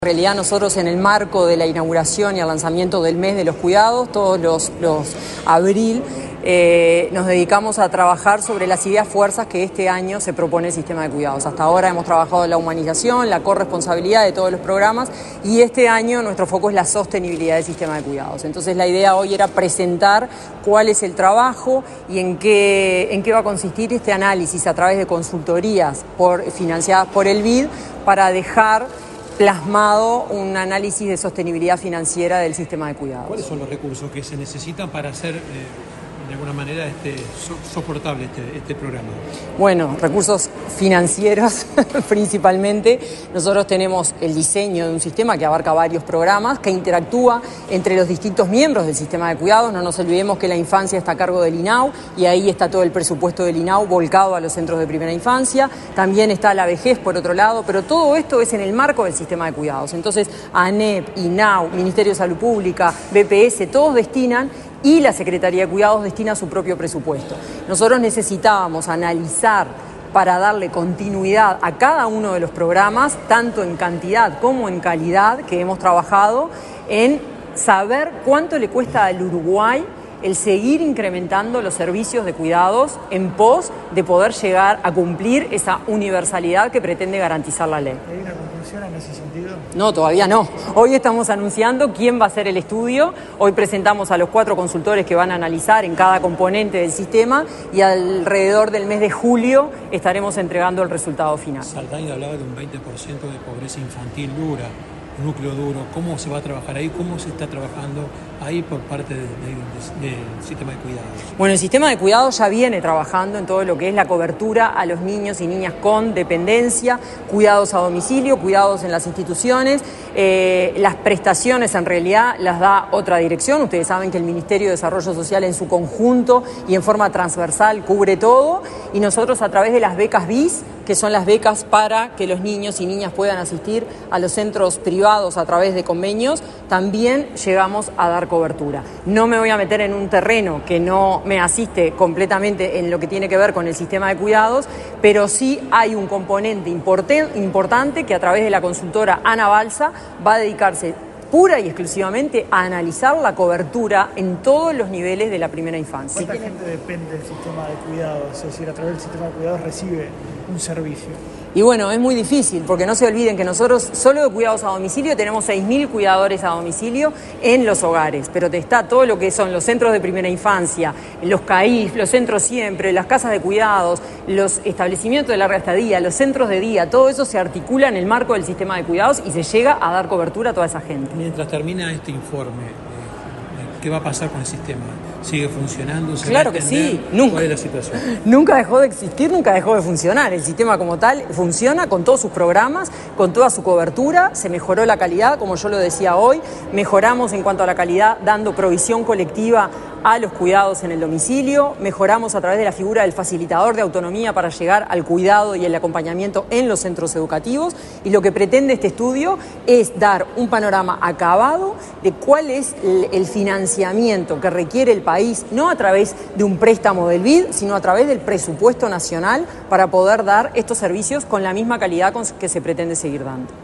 En realidad nosotros en el marco de la inauguración y el lanzamiento del mes de los cuidados, todos los abril, nos dedicamos a trabajar sobre las ideas fuerzas que este año se propone el sistema de cuidados. Hasta ahora hemos trabajado en la humanización, la corresponsabilidad de todos los programas y este año nuestro foco es la sostenibilidad del sistema de cuidados. Entonces la idea hoy era presentar cuál es el trabajo y en qué va a consistir este análisis a través de consultorías financiadas por el BID para dejar plasmado un análisis de sostenibilidad financiera del sistema de cuidados. ¿Cuáles son los recursos que se necesitan para hacer de alguna manera soportable este programa? Bueno, recursos financieros principalmente. Nosotros tenemos el diseño de un sistema que abarca varios programas, que interactúa entre los distintos miembros del sistema de cuidados. No nos olvidemos que la infancia está a cargo del INAU y ahí está todo el presupuesto del INAU volcado a los centros de primera infancia. También está la vejez por otro lado, pero todo esto es en el marco del sistema de cuidados. Entonces, ANEP, INAU, Ministerio de Salud Pública, BPS, todos destinan y la Secretaría de Cuidados destina su propio presupuesto. Nosotros necesitábamos analizar para darle continuidad a cada uno de los programas, tanto en cantidad como en calidad, que hemos trabajado en saber cuánto le cuesta al Uruguay el seguir incrementando los servicios de cuidados en pos de poder llegar a cumplir esa universalidad que pretende garantizar la ley. ¿Hay una conclusión en ese sentido? No, todavía no. Hoy estamos anunciando quién va a hacer el estudio. Hoy presentamos a los 4 consultores que van a analizar en cada componente del sistema y alrededor del mes de julio estaremos entregando el resultado final. Saldaña hablaba de un 20% de pobreza infantil dura, núcleo duro. ¿Cómo se va a trabajar ahí? ¿Cómo se está trabajando ahí por parte del sistema de cuidados? Bueno, el sistema de cuidados ya viene trabajando en todo lo que es la cobertura a los niños y niñas con dependencia, cuidados a domicilio, cuidados en las instituciones. Las prestaciones en realidad las da otra dirección. Ustedes saben que el Ministerio de Desarrollo Social en su conjunto y en forma transversal cubre todo y nosotros a través de las becas BIS, que son las becas para que los niños y niñas puedan asistir a los centros privados a través de convenios, también llegamos a dar cobertura. No me voy a meter en un terreno que no me asiste completamente en lo que tiene que ver con el sistema de cuidados, pero sí hay un componente importante que a través de la consultora Ana Balsa va a dedicarse pura y exclusivamente a analizar la cobertura en todos los niveles de la primera infancia. ¿Cuánta gente depende del sistema de cuidados? Es decir, a través del sistema de cuidados recibe un servicio. Y bueno, es muy difícil, porque no se olviden que nosotros solo de cuidados a domicilio tenemos 6.000 cuidadores a domicilio en los hogares, pero te está todo lo que son los centros de primera infancia, los CAIF, los centros siempre, las casas de cuidados, los establecimientos de larga estadía, los centros de día, todo eso se articula en el marco del sistema de cuidados y se llega a dar cobertura a toda esa gente. Mientras termina este informe, ¿qué va a pasar con el sistema? ¿Sigue funcionando? Claro que sí, nunca. ¿Cuál es la situación? Nunca dejó de existir, nunca dejó de funcionar. El sistema como tal funciona con todos sus programas, con toda su cobertura, se mejoró la calidad, como yo lo decía hoy, mejoramos en cuanto a la calidad dando provisión colectiva a los cuidados en el domicilio, mejoramos a través de la figura del facilitador de autonomía para llegar al cuidado y el acompañamiento en los centros educativos y lo que pretende este estudio es dar un panorama acabado de cuál es el financiamiento que requiere el país, no a través de un préstamo del BID, sino a través del presupuesto nacional para poder dar estos servicios con la misma calidad que se pretende seguir dando.